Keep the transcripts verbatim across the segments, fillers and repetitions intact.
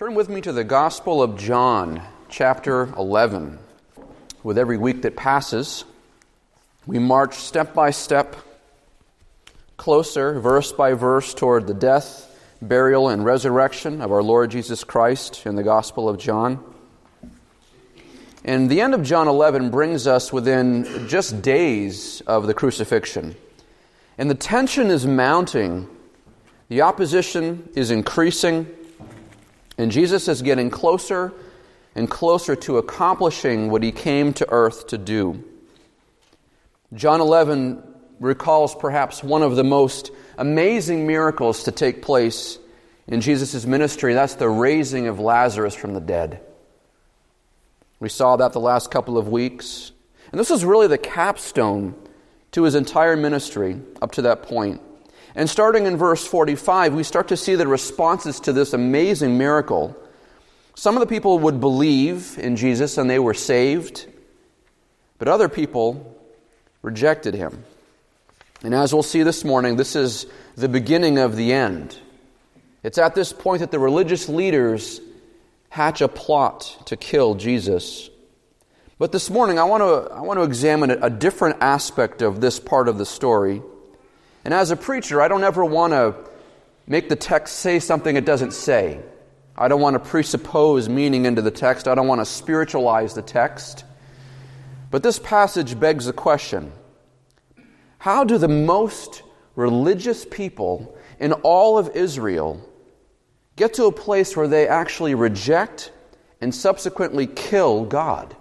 Turn with me to the Gospel of John, chapter eleven. With every week that passes, we march step by step, closer, verse by verse, toward the death, burial, and resurrection of our Lord Jesus Christ in the Gospel of John. And the end of John eleven brings us within just days of the crucifixion. And the tension is mounting, the opposition is increasing, and Jesus is getting closer and closer to accomplishing what he came to earth to do. John eleven recalls perhaps one of the most amazing miracles to take place in Jesus' ministry. That's the raising of Lazarus from the dead. We saw that the last couple of weeks. And this is really the capstone to his entire ministry up to that point. And starting in verse forty-five, we start to see the responses to this amazing miracle. Some of the people would believe in Jesus and they were saved, but other people rejected him. And as we'll see this morning, this is the beginning of the end. It's at this point that the religious leaders hatch a plot to kill Jesus. But this morning, I want to I want to examine a different aspect of this part of the story. And as a preacher, I don't ever want to make the text say something it doesn't say. I don't want to presuppose meaning into the text. I don't want to spiritualize the text. But this passage begs the question: how do the most religious people in all of Israel get to a place where they actually reject and subsequently kill God?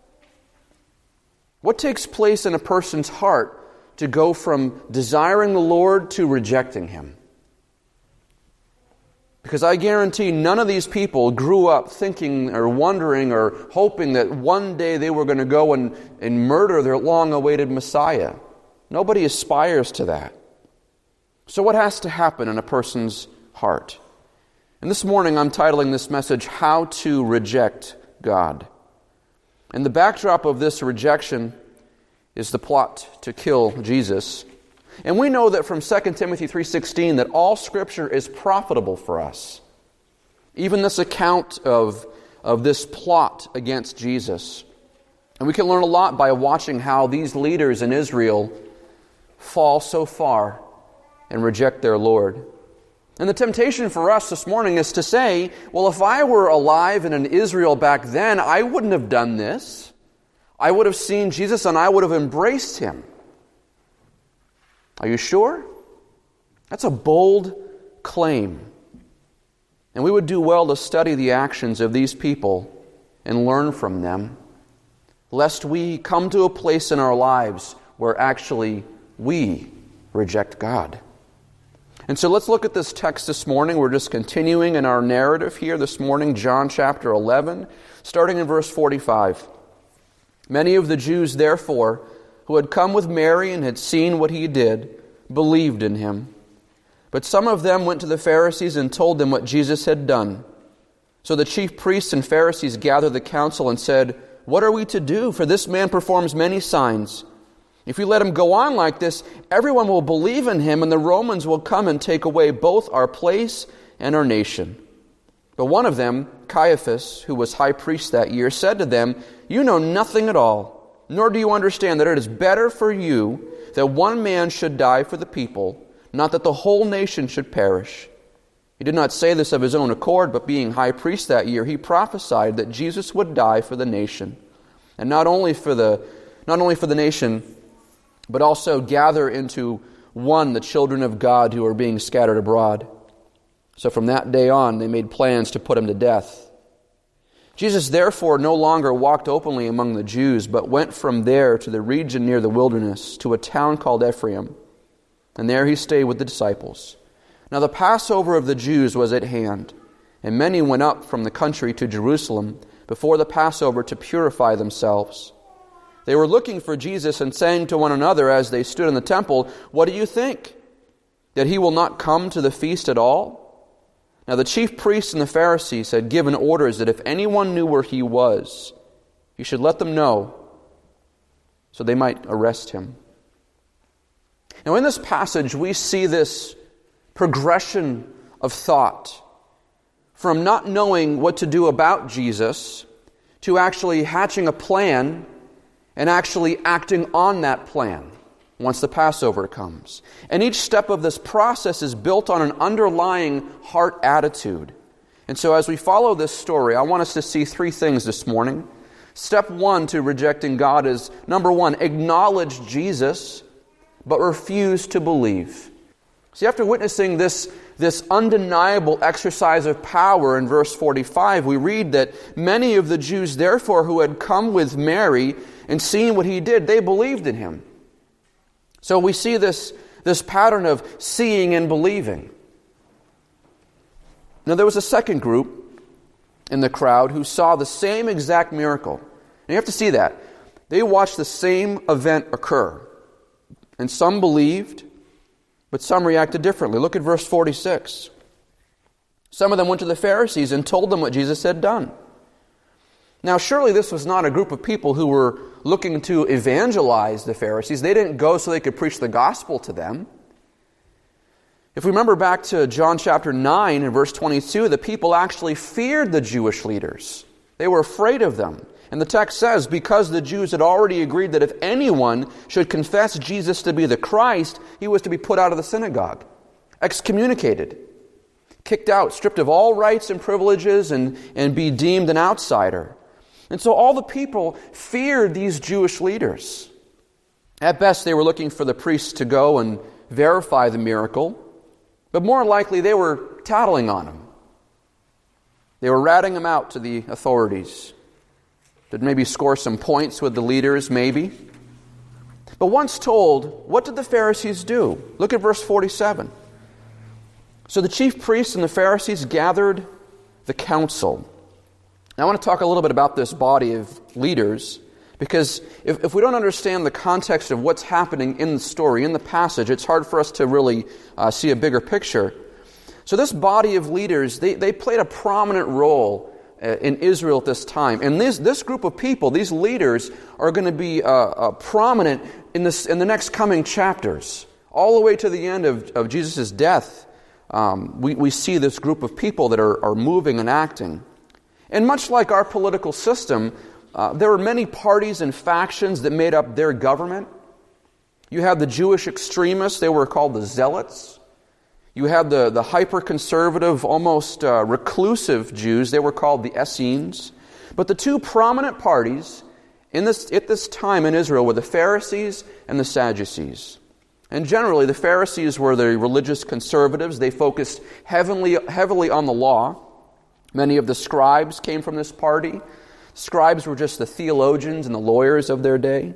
What takes place in a person's heart to go from desiring the Lord to rejecting Him? Because I guarantee none of these people grew up thinking or wondering or hoping that one day they were going to go and, and murder their long-awaited Messiah. Nobody aspires to that. So what has to happen in a person's heart? And this morning I'm titling this message, How to Reject God. And the backdrop of this rejection is the plot to kill Jesus. And we know that from Second Timothy three sixteen that all Scripture is profitable for us. Even this account of, of this plot against Jesus. And we can learn a lot by watching how these leaders in Israel fall so far and reject their Lord. And the temptation for us this morning is to say, well, if I were alive and in Israel back then, I wouldn't have done this. I would have seen Jesus and I would have embraced Him. Are you sure? That's a bold claim. And we would do well to study the actions of these people and learn from them, lest we come to a place in our lives where actually we reject God. And so let's look at this text this morning. We're just continuing in our narrative here this morning, John chapter eleven, starting in verse forty-five. Many of the Jews, therefore, who had come with Mary and had seen what he did, believed in him. But some of them went to the Pharisees and told them what Jesus had done. So the chief priests and Pharisees gathered the council and said, "What are we to do? For this man performs many signs. If we let him go on like this, everyone will believe in him, and the Romans will come and take away both our place and our nation." But one of them, Caiaphas, who was high priest that year, said to them, "You know nothing at all, nor do you understand that it is better for you that one man should die for the people, not that the whole nation should perish." He did not say this of his own accord, but being high priest that year, he prophesied that Jesus would die for the nation, and not only for the not only for the nation, but also gather into one the children of God who are being scattered abroad. So from that day on, they made plans to put him to death. Jesus therefore no longer walked openly among the Jews, but went from there to the region near the wilderness, to a town called Ephraim. And there he stayed with the disciples. Now the Passover of the Jews was at hand, and many went up from the country to Jerusalem before the Passover to purify themselves. They were looking for Jesus and saying to one another as they stood in the temple, "What do you think? That he will not come to the feast at all?" Now the chief priests and the Pharisees had given orders that if anyone knew where he was, he should let them know, so they might arrest him. Now in this passage, we see this progression of thought from not knowing what to do about Jesus to actually hatching a plan and actually acting on that plan once the Passover comes. And each step of this process is built on an underlying heart attitude. And so as we follow this story, I want us to see three things this morning. Step one to rejecting God is, number one, acknowledge Jesus, but refuse to believe. See, after witnessing this, this undeniable exercise of power in verse forty-five, we read that many of the Jews, therefore, who had come with Mary and seen what he did, they believed in him. So we see this, this pattern of seeing and believing. Now there was a second group in the crowd who saw the same exact miracle. And you have to see that. They watched the same event occur. And some believed, but some reacted differently. Look at verse forty-six. Some of them went to the Pharisees and told them what Jesus had done. Now, surely this was not a group of people who were looking to evangelize the Pharisees. They didn't go so they could preach the gospel to them. If we remember back to John chapter nine and verse twenty-two, the people actually feared the Jewish leaders. They were afraid of them. And the text says, because the Jews had already agreed that if anyone should confess Jesus to be the Christ, he was to be put out of the synagogue, excommunicated, kicked out, stripped of all rights and privileges, and, and be deemed an outsider. And so all the people feared these Jewish leaders. At best, they were looking for the priests to go and verify the miracle, but more likely they were tattling on him. They were ratting him out to the authorities. Did maybe score some points with the leaders, maybe. But once told, what did the Pharisees do? Look at verse forty-seven. So the chief priests and the Pharisees gathered the council. Now I want to talk a little bit about this body of leaders, because if, if we don't understand the context of what's happening in the story, in the passage, it's hard for us to really uh, see a bigger picture. So this body of leaders, they, they played a prominent role in Israel at this time. And this, this group of people, these leaders, are going to be uh, uh, prominent in, this, in the next coming chapters. All the way to the end of, of Jesus' death, um, we, we see this group of people that are, are moving and acting. And much like our political system, uh, there are many parties and factions that made up their government. You have the Jewish extremists, they were called the Zealots. You had the, the hyper-conservative, almost uh, reclusive Jews. They were called the Essenes. But the two prominent parties in this, at this time in Israel were the Pharisees and the Sadducees. And generally, the Pharisees were the religious conservatives. They focused heavily, heavily on the law. Many of the scribes came from this party. Scribes were just the theologians and the lawyers of their day.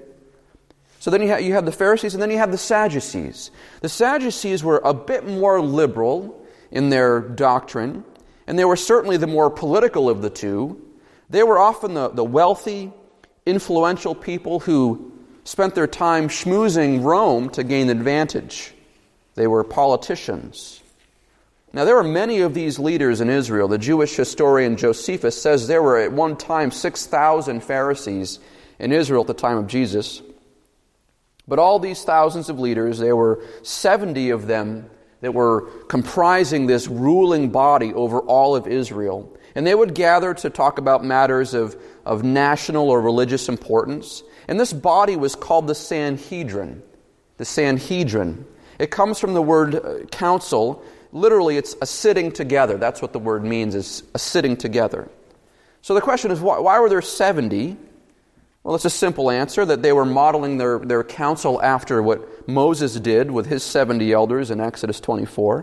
So then you have, you have the Pharisees, and then you have the Sadducees. The Sadducees were a bit more liberal in their doctrine, and they were certainly the more political of the two. They were often the, the wealthy, influential people who spent their time schmoozing Rome to gain advantage. They were politicians. Now, there were many of these leaders in Israel. The Jewish historian Josephus says there were at one time six thousand Pharisees in Israel at the time of Jesus. But all these thousands of leaders, there were seventy of them that were comprising this ruling body over all of Israel. And they would gather to talk about matters of, of national or religious importance. And this body was called the Sanhedrin. The Sanhedrin. It comes from the word council. Literally, it's a sitting together. That's what the word means, is a sitting together. So the question is, why, why were there seventy? Well, it's a simple answer, that they were modeling their, their counsel after what Moses did with his seventy elders in Exodus twenty-four.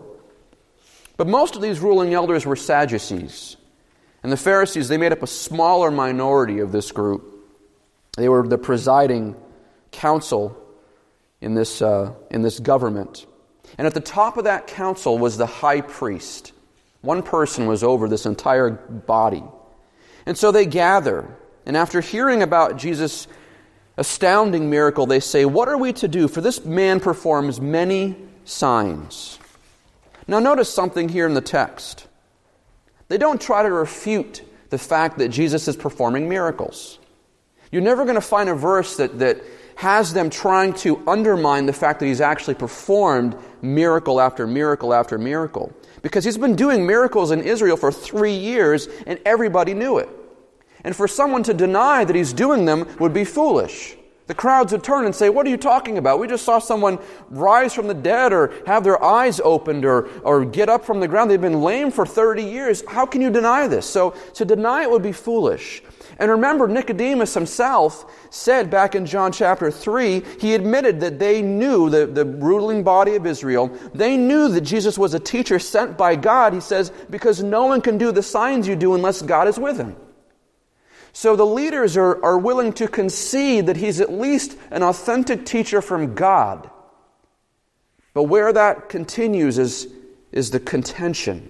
But most of these ruling elders were Sadducees. And the Pharisees, they made up a smaller minority of this group. They were the presiding council in this, uh, in this government. And at the top of that council was the high priest. One person was over this entire body. And so they gather. And after hearing about Jesus' astounding miracle, they say, "What are we to do? For this man performs many signs." Now notice something here in the text. They don't try to refute the fact that Jesus is performing miracles. You're never going to find a verse that, that has them trying to undermine the fact that he's actually performed miracle after miracle after miracle. Because he's been doing miracles in Israel for three years, and everybody knew it. And for someone to deny that he's doing them would be foolish. The crowds would turn and say, "What are you talking about? We just saw someone rise from the dead or have their eyes opened or, or get up from the ground. They've been lame for thirty years. How can you deny this?" So to deny it would be foolish. And remember, Nicodemus himself said back in John chapter three, he admitted that they knew, the, the ruling body of Israel, they knew that Jesus was a teacher sent by God. He says, because no one can do the signs you do unless God is with him. So the leaders are, are willing to concede that he's at least an authentic teacher from God. But where that continues is, is the contention.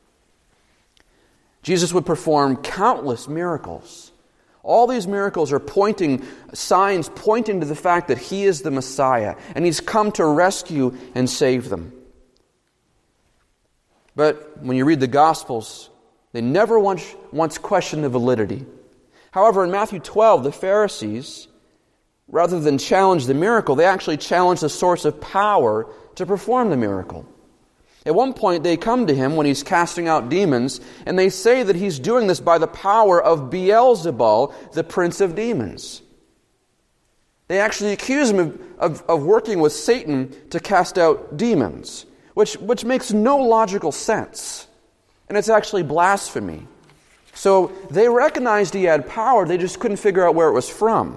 Jesus would perform countless miracles. All these miracles are pointing, signs pointing to the fact that he is the Messiah, and he's come to rescue and save them. But when you read the Gospels, they never once, once question the validity. However, in Matthew twelve, the Pharisees, rather than challenge the miracle, they actually challenge the source of power to perform the miracle. At one point, they come to him when he's casting out demons, and they say that he's doing this by the power of Beelzebul, the prince of demons. They actually accuse him of, of, of working with Satan to cast out demons, which, which makes no logical sense. And it's actually blasphemy. So they recognized he had power, they just couldn't figure out where it was from.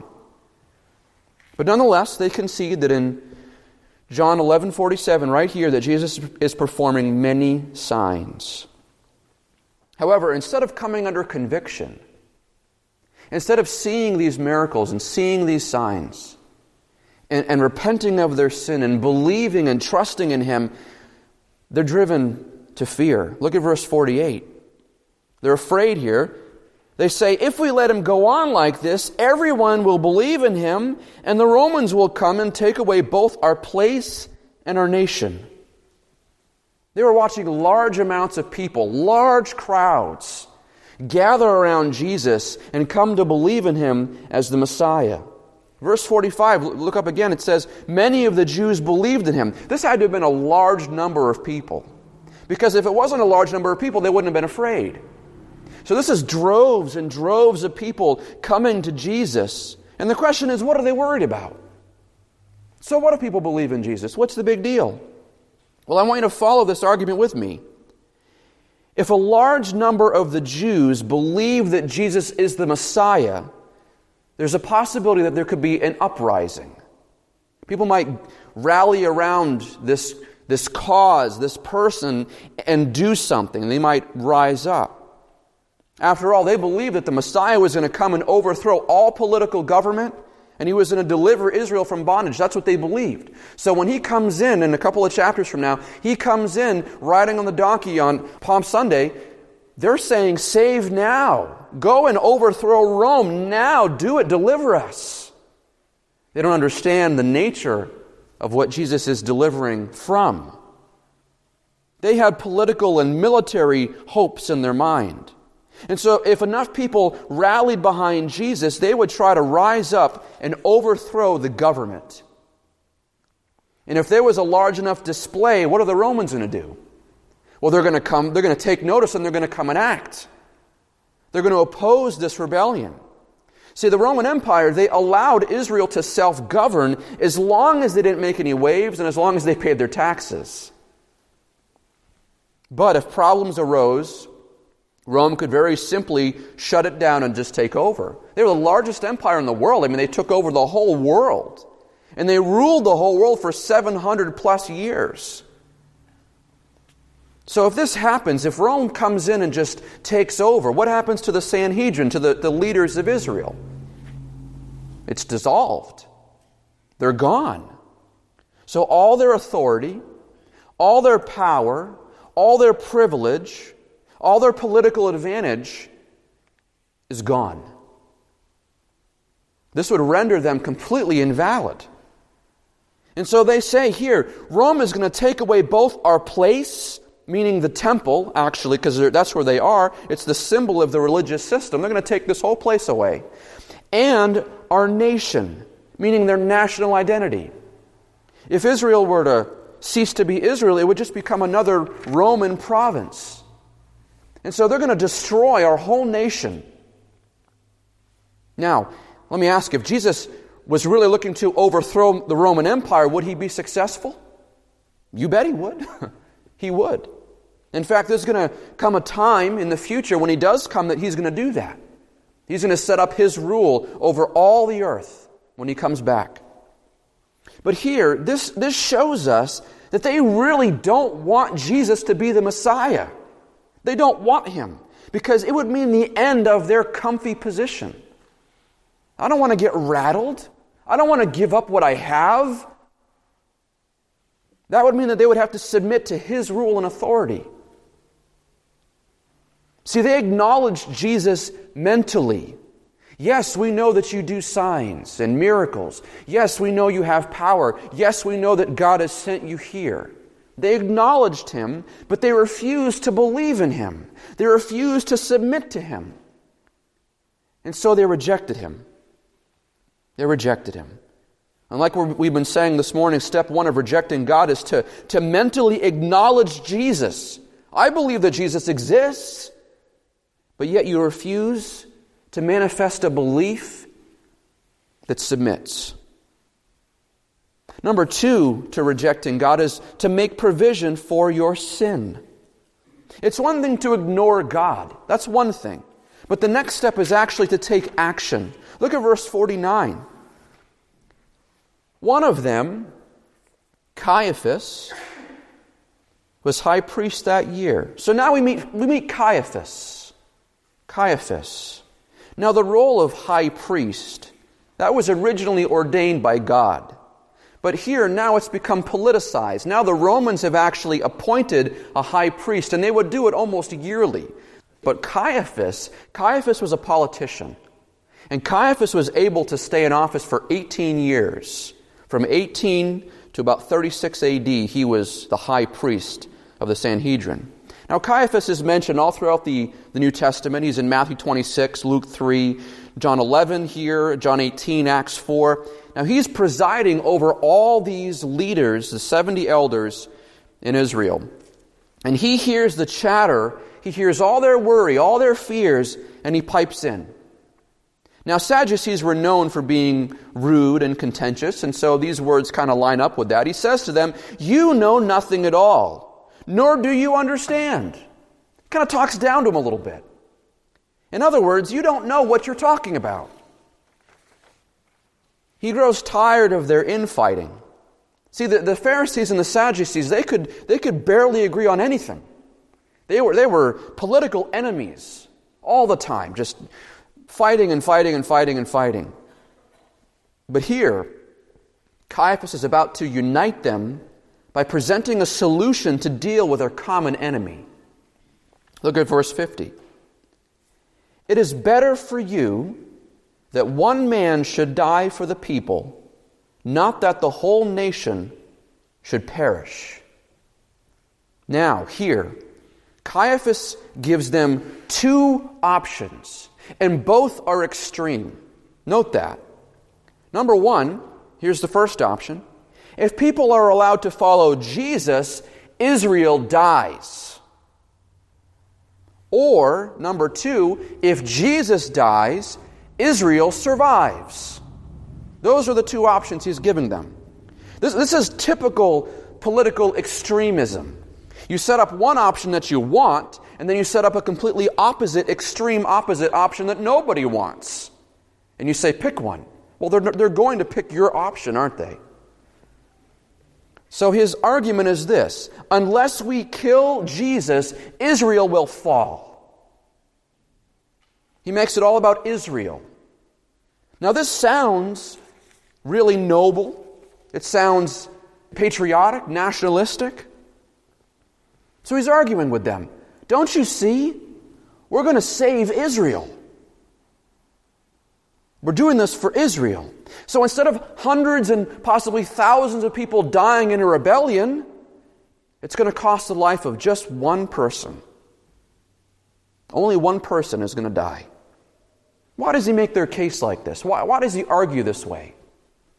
But nonetheless, they concede that in John eleven forty-seven, right here, that Jesus is performing many signs. However, instead of coming under conviction, instead of seeing these miracles and seeing these signs, and, and repenting of their sin and believing and trusting in him, they're driven to fear. Look at verse forty-eight. They're afraid here. They say, if we let him go on like this, everyone will believe in him, and the Romans will come and take away both our place and our nation. They were watching large amounts of people, large crowds, gather around Jesus and come to believe in him as the Messiah. Verse forty-five, look up again, it says, many of the Jews believed in him. This had to have been a large number of people. Because if it wasn't a large number of people, they wouldn't have been afraid. So this is droves and droves of people coming to Jesus. And the question is, what are they worried about? So what if people believe in Jesus? What's the big deal? Well, I want you to follow this argument with me. If a large number of the Jews believe that Jesus is the Messiah, there's a possibility that there could be an uprising. People might rally around this, this cause, this person, and do something. They might rise up. After all, they believed that the Messiah was going to come and overthrow all political government, and he was going to deliver Israel from bondage. That's what they believed. So when he comes in, in a couple of chapters from now, he comes in riding on the donkey on Palm Sunday, they're saying, save now. Go and overthrow Rome now. Do it. Deliver us. They don't understand the nature of what Jesus is delivering from. They had political and military hopes in their mind. And so if enough people rallied behind Jesus, they would try to rise up and overthrow the government. And if there was a large enough display, what are the Romans going to do? Well, they're going to come, they're going to take notice, and they're going to come and act. They're going to oppose this rebellion. See, the Roman Empire, they allowed Israel to self-govern as long as they didn't make any waves and as long as they paid their taxes. But if problems arose, Rome could very simply shut it down and just take over. They were the largest empire in the world. I mean, they took over the whole world. And they ruled the whole world for seven hundred plus years. So if this happens, if Rome comes in and just takes over, what happens to the Sanhedrin, to the, the leaders of Israel? It's dissolved. They're gone. So all their authority, all their power, all their privilege, all their political advantage is gone. This would render them completely invalid. And so they say here, Rome is going to take away both our place, meaning the temple, actually, because that's where they are. It's the symbol of the religious system. They're going to take this whole place away. And our nation, meaning their national identity. If Israel were to cease to be Israel, it would just become another Roman province. And so they're going to destroy our whole nation. Now, let me ask, if Jesus was really looking to overthrow the Roman Empire, would he be successful? You bet he would. He would. In fact, there's going to come a time in the future when he does come that he's going to do that. He's going to set up his rule over all the earth when he comes back. But here, this, this shows us that they really don't want Jesus to be the Messiah. They don't want him because it would mean the end of their comfy position. I don't want to get rattled. I don't want to give up what I have. That would mean that they would have to submit to his rule and authority. See, they acknowledged Jesus mentally. Yes, we know that you do signs and miracles. Yes, we know you have power. Yes, we know that God has sent you here. They acknowledged him, but they refused to believe in him. They refused to submit to him. And so they rejected him. They rejected him. And like we've been saying this morning, step one of rejecting God is to, to mentally acknowledge Jesus. I believe that Jesus exists, but yet you refuse to manifest a belief that submits. Number two to rejecting God is to make provision for your sin. It's one thing to ignore God. That's one thing. But the next step is actually to take action. Look at verse forty-nine. One of them, Caiaphas, was high priest that year. So now we meet we meet Caiaphas. Caiaphas. Now the role of high priest, that was originally ordained by God. But here now it's become politicized. Now the Romans have actually appointed a high priest, and they would do it almost yearly. But Caiaphas, Caiaphas was a politician. And Caiaphas was able to stay in office for eighteen years. From eighteen to about thirty-six A D, he was the high priest of the Sanhedrin. Now Caiaphas is mentioned all throughout the, the New Testament. He's in Matthew twenty-six, Luke three, John eleven here, John eighteen, Acts four. Now he's presiding over all these leaders, the seventy elders in Israel. And he hears the chatter, he hears all their worry, all their fears, and he pipes in. Now, Sadducees were known for being rude and contentious, and so these words kind of line up with that. He says to them, "You know nothing at all, nor do you understand." Kind of talks down to them a little bit. In other words, you don't know what you're talking about. He grows tired of their infighting. See, the, the Pharisees and the Sadducees, they could, they could barely agree on anything. They were, they were political enemies all the time, just fighting and fighting and fighting and fighting. But here, Caiaphas is about to unite them by presenting a solution to deal with their common enemy. Look at verse fifty. "It is better for you that one man should die for the people, not that the whole nation should perish." Now, here, Caiaphas gives them two options, and both are extreme. Note that. Number one, here's the first option. If people are allowed to follow Jesus, Israel dies. Or, number two, if Jesus dies, Israel survives. Those are the two options he's giving them. This, this is typical political extremism. You set up one option that you want, and then you set up a completely opposite, extreme opposite option that nobody wants. And you say, pick one. Well, they're, they're going to pick your option, aren't they? So his argument is this: unless we kill Jesus, Israel will fall. He makes it all about Israel. Now this sounds really noble. It sounds patriotic, nationalistic. So he's arguing with them. Don't you see? We're going to save Israel. We're doing this for Israel. So instead of hundreds and possibly thousands of people dying in a rebellion, it's going to cost the life of just one person. Only one person is going to die. Why does he make their case like this? Why, why does he argue this way?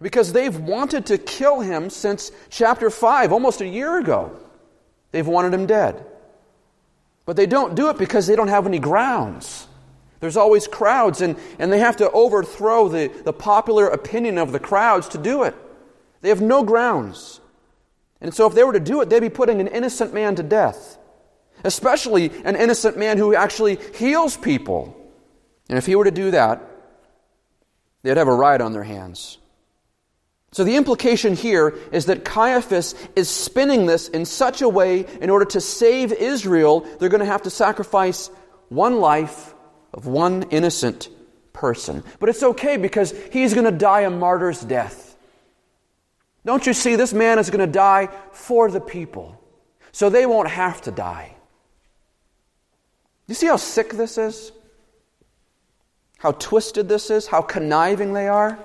Because they've wanted to kill him since chapter five, almost a year ago. They've wanted him dead. But they don't do it because they don't have any grounds. There's always crowds, and, and they have to overthrow the, the popular opinion of the crowds to do it. They have no grounds. And so if they were to do it, they'd be putting an innocent man to death. Especially an innocent man who actually heals people. And if he were to do that, they'd have a riot on their hands. So the implication here is that Caiaphas is spinning this in such a way, in order to save Israel, they're going to have to sacrifice one life of one innocent person. But it's okay because he's going to die a martyr's death. Don't you see, this man is going to die for the people, so they won't have to die. You see how sick this is? How twisted this is? How conniving they are?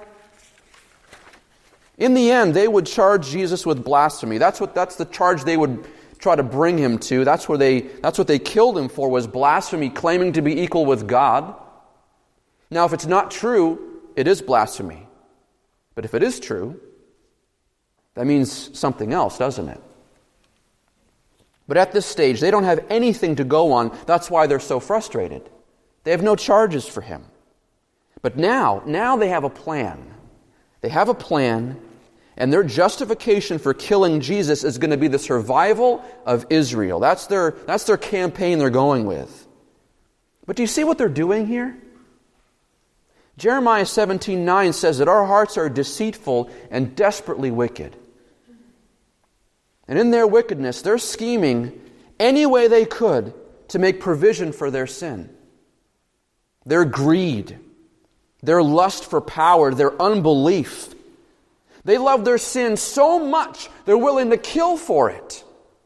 In the end, they would charge Jesus with blasphemy. That's what that's the charge they would try to bring him to. That's where they that's what they killed him for, was blasphemy, claiming to be equal with God. Now, if it's not true, it is blasphemy. But if it is true, that means something else, doesn't it? But at this stage, they don't have anything to go on. That's why they're so frustrated. They have no charges for him. But now, now they have a plan. They have a plan, and their justification for killing Jesus is going to be the survival of Israel. That's their, that's their campaign they're going with. But do you see what they're doing here? Jeremiah seventeen nine says that our hearts are deceitful and desperately wicked. And in their wickedness, they're scheming any way they could to make provision for their sin. Their greed, their lust for power, their unbelief. They love their sin so much, they're willing to kill for it.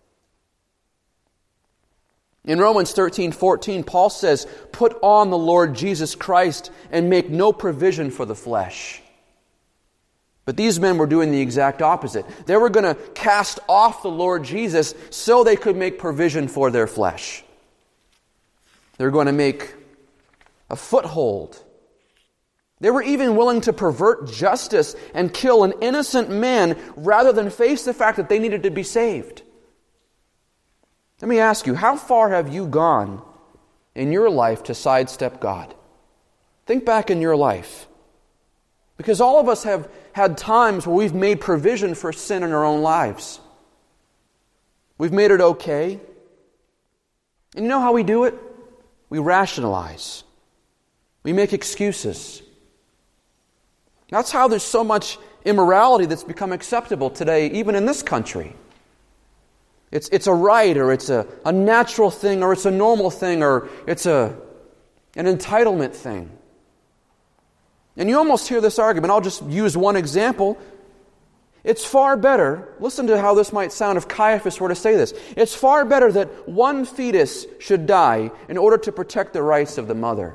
In Romans thirteen fourteen, Paul says, "Put on the Lord Jesus Christ and make no provision for the flesh." But these men were doing the exact opposite. They were going to cast off the Lord Jesus so they could make provision for their flesh. They're going to make a foothold. They were even willing to pervert justice and kill an innocent man rather than face the fact that they needed to be saved. Let me ask you, how far have you gone in your life to sidestep God? Think back in your life. Because all of us have had times where we've made provision for sin in our own lives. We've made it okay. And you know how we do it? We rationalize. We make excuses. That's how there's so much immorality that's become acceptable today, even in this country. It's it's a right, or it's a, a natural thing, or it's a normal thing, or it's a an entitlement thing. And you almost hear this argument. I'll just use one example. It's far better, listen to how this might sound if Caiaphas were to say this. It's far better that one fetus should die in order to protect the rights of the mother.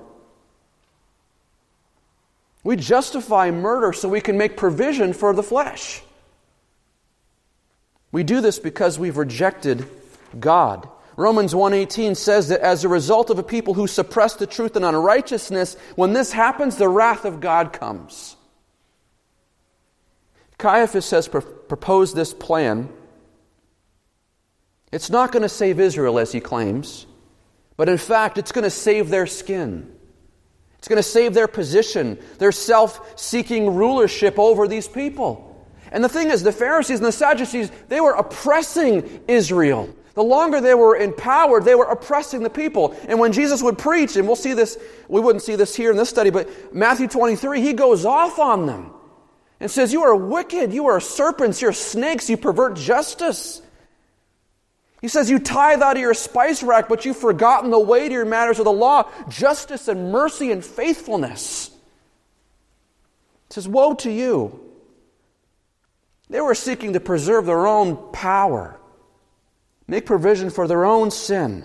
We justify murder so we can make provision for the flesh. We do this because we've rejected God. Romans one eighteen says that as a result of a people who suppress the truth in unrighteousness, when this happens, the wrath of God comes. Caiaphas has pr- proposed this plan. It's not going to save Israel, as he claims, but in fact, it's going to save their skin. It's going to save their position, their self-seeking rulership over these people. And the thing is, the Pharisees and the Sadducees, they were oppressing Israel. The longer they were in power, they were oppressing the people. And when Jesus would preach, and we'll see this, we wouldn't see this here in this study, but Matthew twenty-three, he goes off on them and says, "You are wicked, you are serpents, you're snakes, you pervert justice." He says, "You tithe out of your spice rack, but you've forgotten the weightier matters of the law, justice and mercy and faithfulness." He says, "Woe to you." They were seeking to preserve their own power, make provision for their own sin.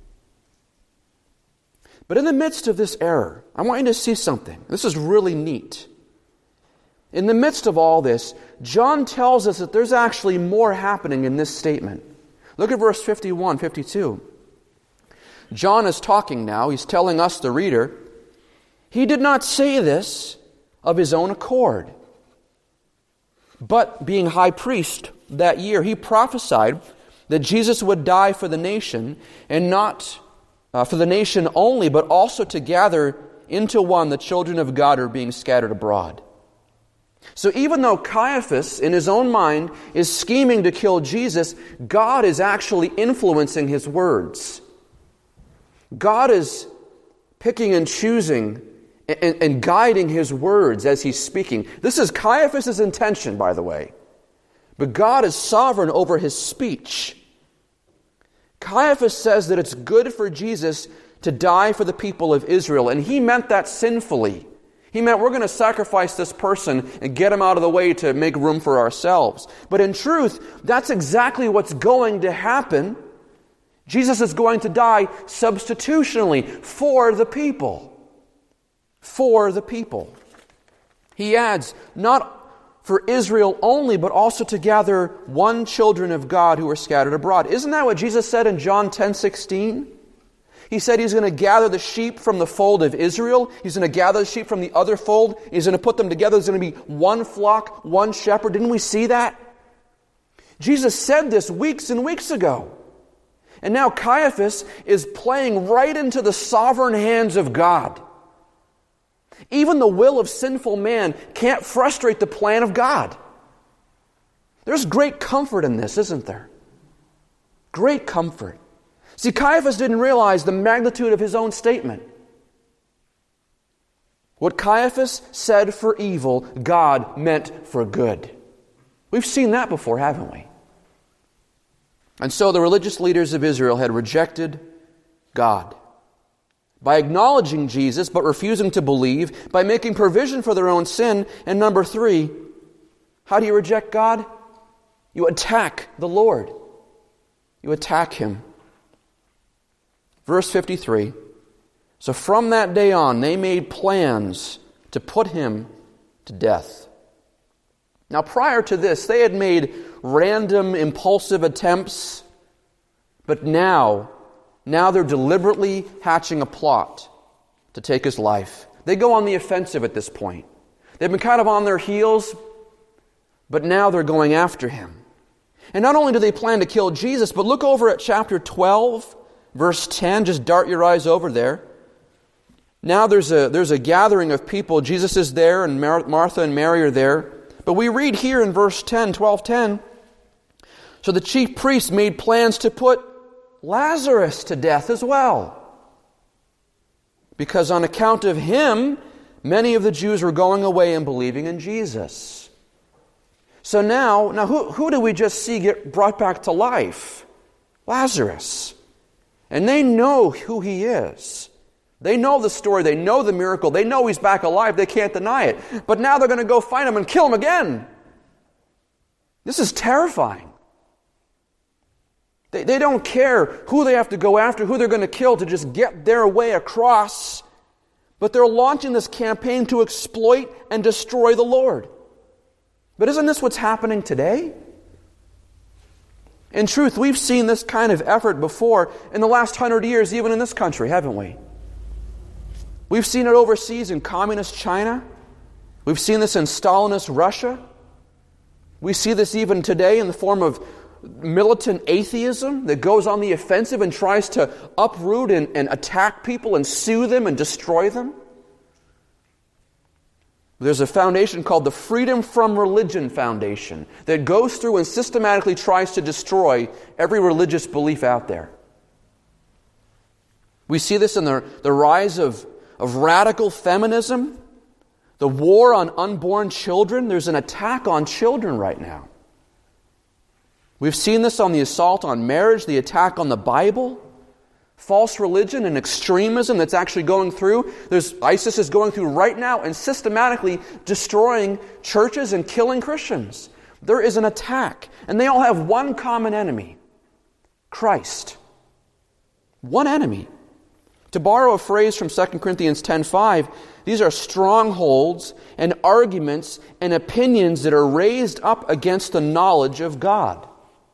But in the midst of this error, I want you to see something. This is really neat. In the midst of all this, John tells us that there's actually more happening in this statement. Look at verse fifty-one, fifty-two. John is talking now. He's telling us, the reader, he did not say this of his own accord. But being high priest that year, he prophesied that Jesus would die for the nation, and not uh, for the nation only, but also to gather into one the children of God who are being scattered abroad. So even though Caiaphas, in his own mind, is scheming to kill Jesus, God is actually influencing his words. God is picking and choosing and, and guiding his words as he's speaking. This is Caiaphas' intention, by the way. But God is sovereign over his speech. Caiaphas says that it's good for Jesus to die for the people of Israel, and he meant that sinfully. He meant we're going to sacrifice this person and get him out of the way to make room for ourselves. But in truth, that's exactly what's going to happen. Jesus is going to die substitutionally for the people. For the people. He adds, not for Israel only, but also to gather one children of God who are scattered abroad. Isn't that what Jesus said in John ten sixteen? He said he's going to gather the sheep from the fold of Israel. He's going to gather the sheep from the other fold. He's going to put them together. There's going to be one flock, one shepherd. Didn't we see that? Jesus said this weeks and weeks ago. And now Caiaphas is playing right into the sovereign hands of God. Even the will of sinful man can't frustrate the plan of God. There's great comfort in this, isn't there? Great comfort. See, Caiaphas didn't realize the magnitude of his own statement. What Caiaphas said for evil, God meant for good. We've seen that before, haven't we? And so the religious leaders of Israel had rejected God. By acknowledging Jesus, but refusing to believe, by making provision for their own sin. And number three, how do you reject God? You attack the Lord. You attack Him. Verse fifty-three, so from that day on, they made plans to put Him to death. Now, prior to this, they had made random, impulsive attempts, but now, now they're deliberately hatching a plot to take His life. They go on the offensive at this point. They've been kind of on their heels, but now they're going after Him. And not only do they plan to kill Jesus, but look over at chapter twelve, verse ten, just dart your eyes over there. Now there's a there's a gathering of people. Jesus is there, and Mar- Martha and Mary are there. But we read here in verse ten, twelve ten, so the chief priests made plans to put Lazarus to death as well. Because on account of him, many of the Jews were going away and believing in Jesus. So now, now who, who do we just see get brought back to life? Lazarus. And they know who he is. They know the story. They know the miracle. They know he's back alive. They can't deny it. But now they're going to go find him and kill him again. This is terrifying. They, they don't care who they have to go after, who they're going to kill to just get their way across. But they're launching this campaign to exploit and destroy the Lord. But isn't this what's happening today? In truth, we've seen this kind of effort before in the last hundred years, even in this country, haven't we? We've seen it overseas in communist China. We've seen this in Stalinist Russia. We see this even today in the form of militant atheism that goes on the offensive and tries to uproot and, and attack people and sue them and destroy them. There's a foundation called the Freedom from Religion Foundation that goes through and systematically tries to destroy every religious belief out there. We see this in the, the rise of, of radical feminism, the war on unborn children. There's an attack on children right now. We've seen this on the assault on marriage, the attack on the Bible, false religion and extremism that's actually going through. There's ISIS is going through right now and systematically destroying churches and killing Christians. There is an attack, and they all have one common enemy: Christ. One enemy. To borrow a phrase from Second Corinthians ten five, these are strongholds and arguments and opinions that are raised up against the knowledge of God.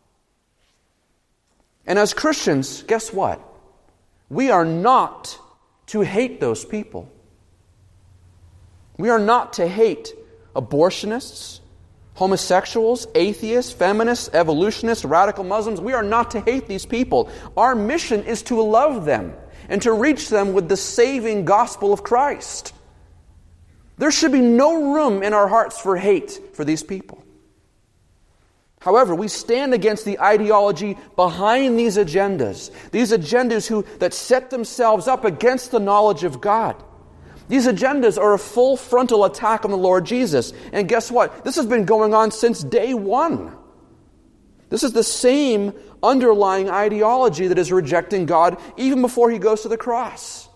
And as Christians, guess what? We are not to hate those people. We are not to hate abortionists, Homosexuals, atheists, feminists, evolutionists, radical Muslims, we are not to hate these people. Our mission is to love them and to reach them with the saving gospel of Christ. There should be no room in our hearts for hate for these people. However, we stand against the ideology behind these agendas, these agendas who, that set themselves up against the knowledge of God. These agendas are a full frontal attack on the Lord Jesus. And guess what? This has been going on since day one. This is the same underlying ideology that is rejecting God even before He goes to the cross.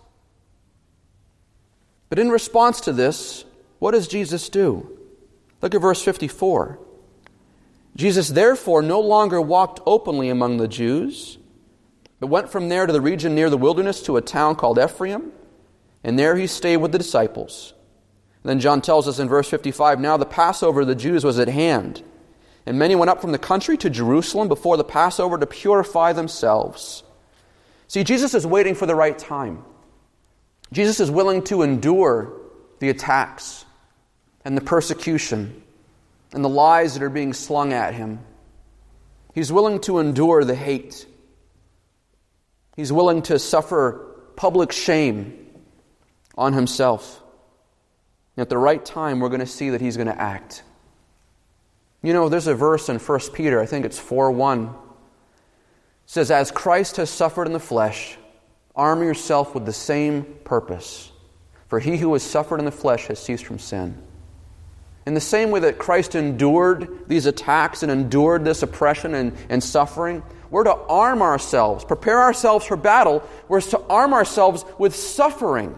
But in response to this, what does Jesus do? Look at verse fifty-four. Jesus therefore no longer walked openly among the Jews, but went from there to the region near the wilderness to a town called Ephraim, and there He stayed with the disciples. And then John tells us in verse fifty-five, now the Passover of the Jews was at hand, and many went up from the country to Jerusalem before the Passover to purify themselves. See, Jesus is waiting for the right time. Jesus is willing to endure the attacks and the persecution and the lies that are being slung at Him. He's willing to endure the hate. He's willing to suffer public shame on Himself. And at the right time, we're going to see that He's going to act. You know, there's a verse in First Peter, I think it's four one. It says, as Christ has suffered in the flesh, arm yourself with the same purpose. For he who has suffered in the flesh has ceased from sin. In the same way that Christ endured these attacks and endured this oppression and, and suffering, we're to arm ourselves, prepare ourselves for battle. We're to arm ourselves with suffering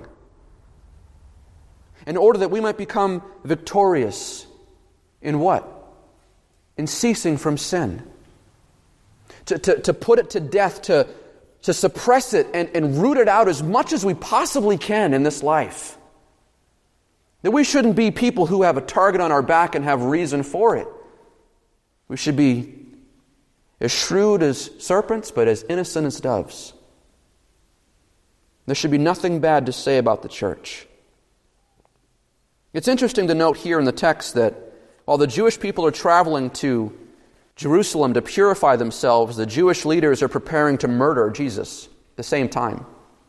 in order that we might become victorious in what? In ceasing from sin. To, to, to put it to death, to, to suppress it and, and root it out as much as we possibly can in this life. That we shouldn't be people who have a target on our back and have reason for it. We should be as shrewd as serpents, but as innocent as doves. There should be nothing bad to say about the church. It's interesting to note here in the text that while the Jewish people are traveling to Jerusalem to purify themselves, the Jewish leaders are preparing to murder Jesus at the same time.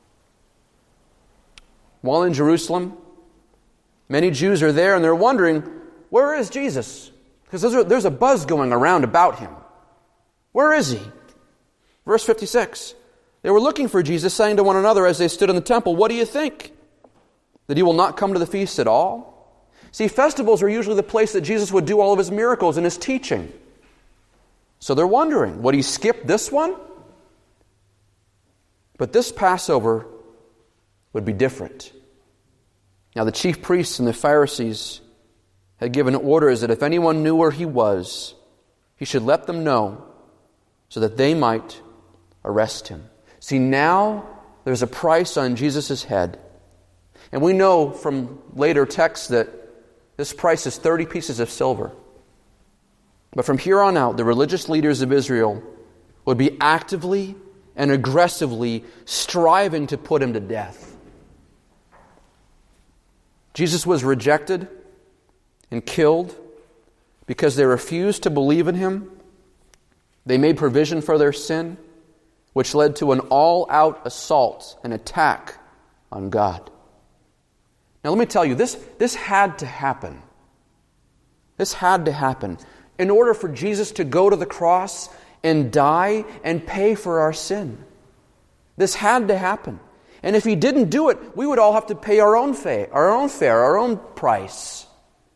While in Jerusalem, many Jews are there and they're wondering, where is Jesus? Because there's a, there's a buzz going around about Him. Where is He? Verse fifty-six. They were looking for Jesus, saying to one another as they stood in the temple, what do you think? That He will not come to the feast at all? See, festivals are usually the place that Jesus would do all of His miracles and His teaching. So they're wondering, would He skip this one? But this Passover would be different. Now the chief priests and the Pharisees had given orders that if anyone knew where He was, he should let them know so that they might arrest Him. See, now there's a price on Jesus' head. And we know from later texts that this price is thirty pieces of silver. But from here on out, the religious leaders of Israel would be actively and aggressively striving to put Him to death. Jesus was rejected and killed because they refused to believe in Him. They made provision for their sin, which led to an all-out assault and attack on God. Now let me tell you, this, this had to happen. This had to happen in order for Jesus to go to the cross and die and pay for our sin. This had to happen. And if He didn't do it, we would all have to pay our own fare, our own fare, our own price.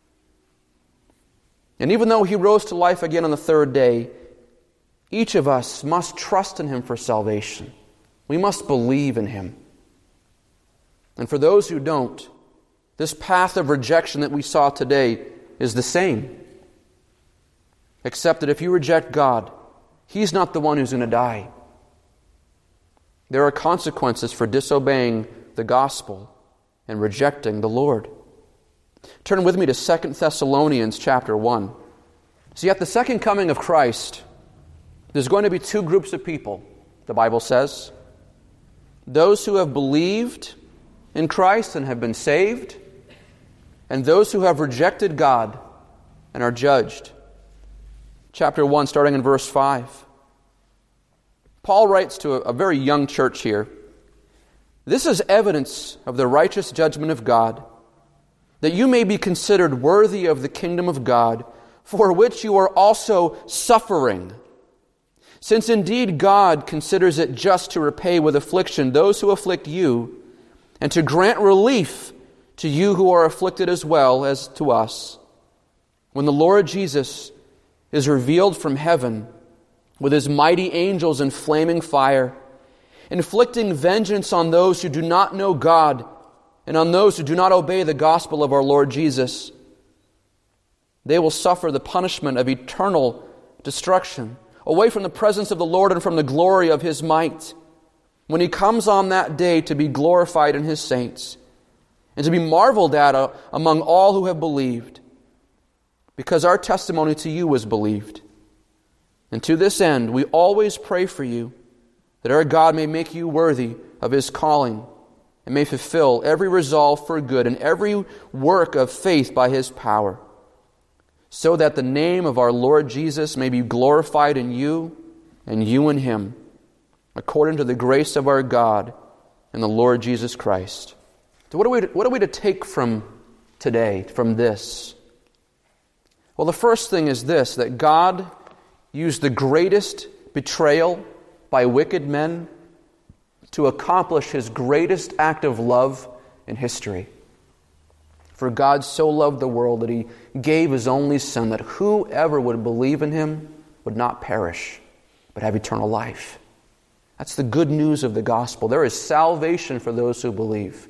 And even though He rose to life again on the third day, each of us must trust in Him for salvation. We must believe in Him. And for those who don't, this path of rejection that we saw today is the same. Except that if you reject God, He's not the one who's going to die. There are consequences for disobeying the gospel and rejecting the Lord. Turn with me to Second Thessalonians chapter one. See, at the second coming of Christ, there's going to be two groups of people, the Bible says. Those who have believed in Christ and have been saved, and those who have rejected God and are judged. Chapter one, starting in verse five. Paul writes to a, a very young church here. This is evidence of the righteous judgment of God, that you may be considered worthy of the kingdom of God, for which you are also suffering. Since indeed God considers it just to repay with affliction those who afflict you, and to grant relief to you who are afflicted as well as to us, when the Lord Jesus is revealed from heaven with his mighty angels in flaming fire, inflicting vengeance on those who do not know God and on those who do not obey the gospel of our Lord Jesus. They will suffer the punishment of eternal destruction, away from the presence of the Lord and from the glory of his might, when he comes on that day to be glorified in his saints, and to be marveled at uh, among all who have believed, because our testimony to you was believed. And to this end, we always pray for you, that our God may make you worthy of his calling, and may fulfill every resolve for good and every work of faith by his power, so that the name of our Lord Jesus may be glorified in you and you in him, according to the grace of our God and the Lord Jesus Christ. So what are we to, what are we to take from today, from this? Well, the first thing is this, that God used the greatest betrayal by wicked men to accomplish his greatest act of love in history. For God so loved the world that he gave his only Son, that whoever would believe in him would not perish, but have eternal life. That's the good news of the gospel. There is salvation for those who believe.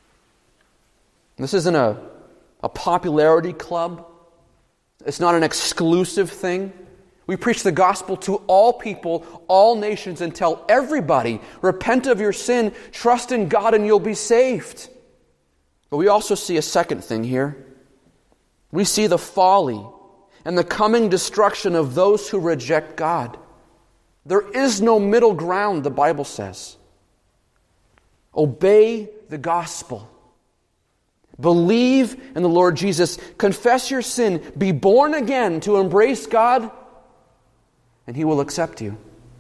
This isn't a, a popularity club. It's not an exclusive thing. We preach the gospel to all people, all nations, and tell everybody, repent of your sin, trust in God, and you'll be saved. But we also see a second thing here. We see the folly and the coming destruction of those who reject God. There is no middle ground, the Bible says. Obey the gospel. Believe in the Lord Jesus. Confess your sin. Be born again to embrace God, and he will accept you.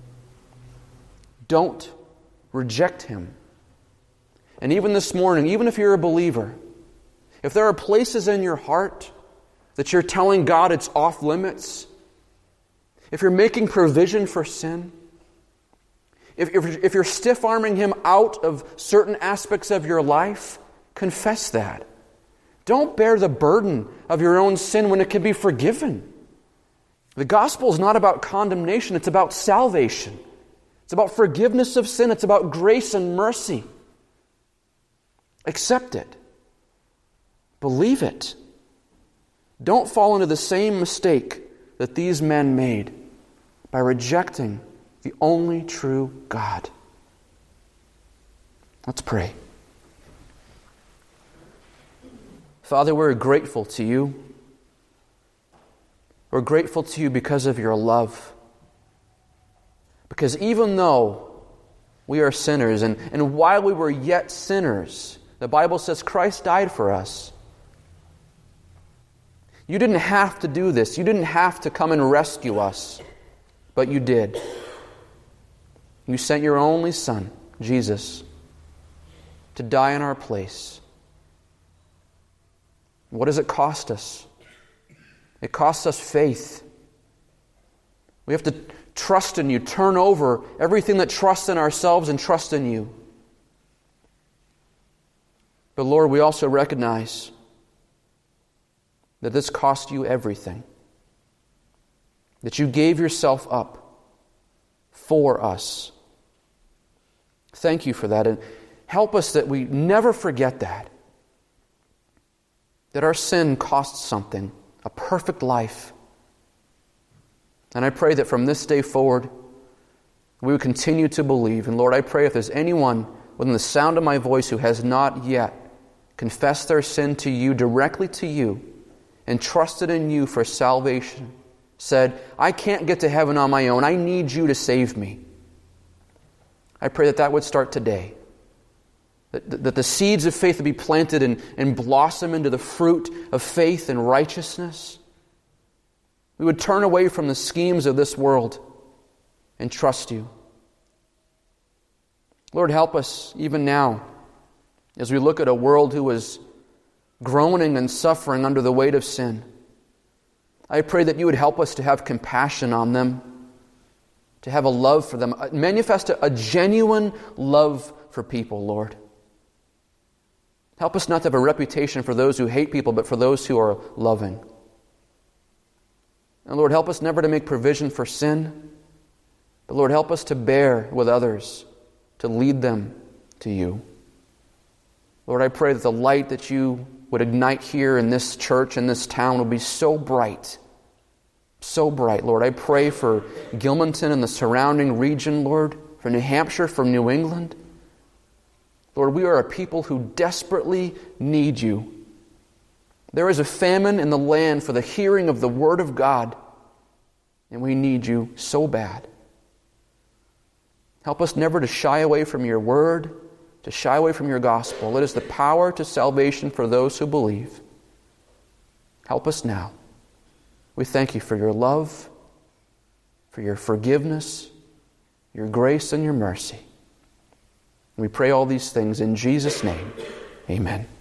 Don't reject him. And even this morning, even if you're a believer, if there are places in your heart that you're telling God it's off limits, if you're making provision for sin, if, if, if you're stiff-arming him out of certain aspects of your life, confess that. Don't bear the burden of your own sin when it can be forgiven. The gospel is not about condemnation, it's about salvation. It's about forgiveness of sin, it's about grace and mercy. Accept it. Believe it. Don't fall into the same mistake that these men made by rejecting the only true God. Let's pray. Father, we're grateful to you. We're grateful to you because of your love. Because even though we are sinners, and, and while we were yet sinners, the Bible says Christ died for us. You didn't have to do this. You didn't have to come and rescue us. But you did. You sent your only Son, Jesus, to die in our place. What does it cost us? It costs us faith. We have to trust in you, turn over everything that trusts in ourselves and trust in you. But Lord, we also recognize that this cost you everything. That you gave yourself up for us. Thank you for that. And help us that we never forget that. That our sin costs something, a perfect life. And I pray that from this day forward, we would continue to believe. And Lord, I pray if there's anyone within the sound of my voice who has not yet confessed their sin to you, directly to you, and trusted in you for salvation, said, I can't get to heaven on my own, I need you to save me. I pray that that would start today. That, that the seeds of faith would be planted and, and blossom into the fruit of faith and righteousness. We would turn away from the schemes of this world and trust you. Lord, help us even now as we look at a world who is groaning and suffering under the weight of sin. I pray that you would help us to have compassion on them, to have a love for them, manifest a, a genuine love for people, Lord. Help us not to have a reputation for those who hate people, but for those who are loving. And Lord, help us never to make provision for sin, but Lord, help us to bear with others, to lead them to you. Lord, I pray that the light that you would ignite here in this church, in this town, will be so bright, so bright. Lord, I pray for Gilmanton and the surrounding region, Lord, for New Hampshire, for New England. Lord, we are a people who desperately need you. There is a famine in the land for the hearing of the Word of God, and we need you so bad. Help us never to shy away from your Word, to shy away from your gospel. It is the power to salvation for those who believe. Help us now. We thank you for your love, for your forgiveness, your grace, and your mercy. We pray all these things in Jesus' name. Amen.